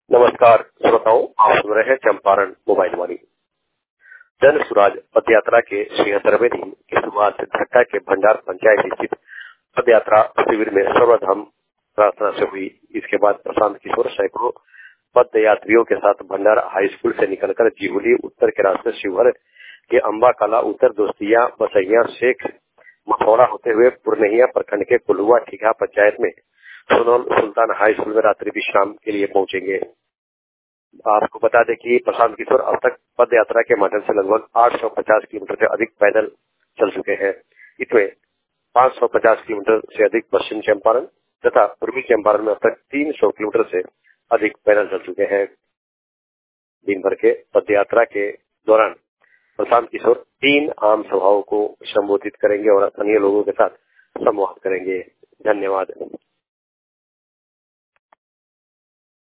नमस्कार श्रोताओं, आप सुन रहे हैं चंपारण मोबाइल वाणी। जन सुराज पद यात्रा के 76वें दिन की शुरुआत घट्टा के भंडार पंचायत स्थित पद यात्रा शिविर में सर्वधर्म प्रार्थना से हुई। इसके बाद प्रशांत किशोर सैकड़ों पद यात्रियों के साथ भंडार हाई स्कूल से निकलकर जिहुली उत्तर के रास्ते शिवहर के अम्बा कला उत्तर दोस्तिया बसैया शेख मथौरा होते हुए पुरनहिया प्रखंड के कुलुआ ठीका पंचायत में सोनल सुल्तान हाई स्कूल में रात्रि विश्राम के लिए पहुंचेंगे। आपको बता दें कि प्रशांत किशोर अब तक पद यात्रा के माध्यम से लगभग 850 किलोमीटर से अधिक पैदल चल चुके हैं। इसमें 550 किलोमीटर से अधिक पश्चिम चंपारण तथा पूर्वी चंपारण में अब तक 300 किलोमीटर से अधिक पैदल चल चुके हैं। दिन भर के पद यात्रा के दौरान प्रशांत किशोर 3 आम सभाओं को संबोधित करेंगे और स्थानीय लोगों के साथ संवाद करेंगे। धन्यवाद।